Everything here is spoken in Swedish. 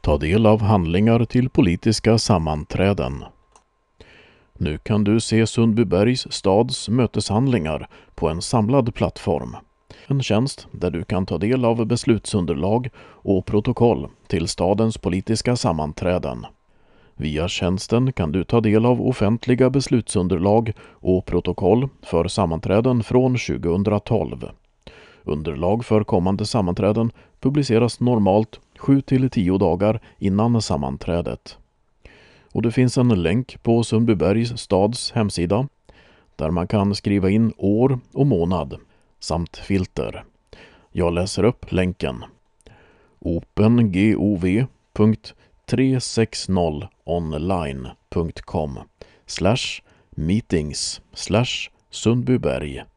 Ta del av handlingar till politiska sammanträden. Nu kan du se Sundbybergs stads möteshandlingar på en samlad plattform. En tjänst där du kan ta del av beslutsunderlag och protokoll till stadens politiska sammanträden. Via tjänsten kan du ta del av offentliga beslutsunderlag och protokoll för sammanträden från 2012. Underlag för kommande sammanträden publiceras normalt 7-10 dagar innan sammanträdet. Och det finns en länk på Sundbybergs stads hemsida där man kan skriva in år och månad samt filter. Jag läser upp länken: opengov.360online.com/meetings/Sundbyberg.